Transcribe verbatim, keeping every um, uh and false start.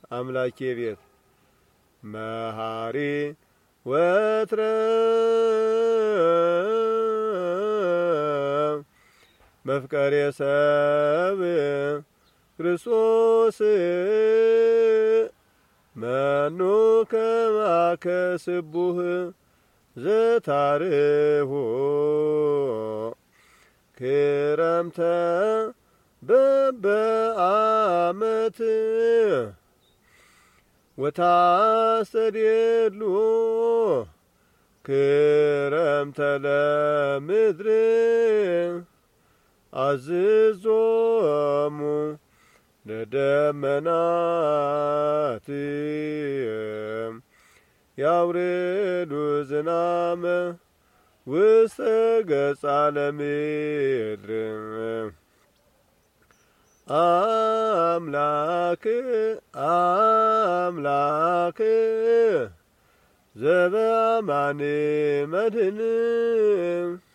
አምላኬ ቤት መሐሪ ወትረ መፍቀሬ ሰብ ክርስቶስ መኑ ከማከ ስቡህ ዘታርሁ ክረምተ በበአመት ወታስተድሉ ክረምተ ለምድር አዝዞሙ ለደመናት ያውርዱ ዝናመ ውስተ ገጸ ለምድር አምላክ አምላክ ዘበአማን መድኅን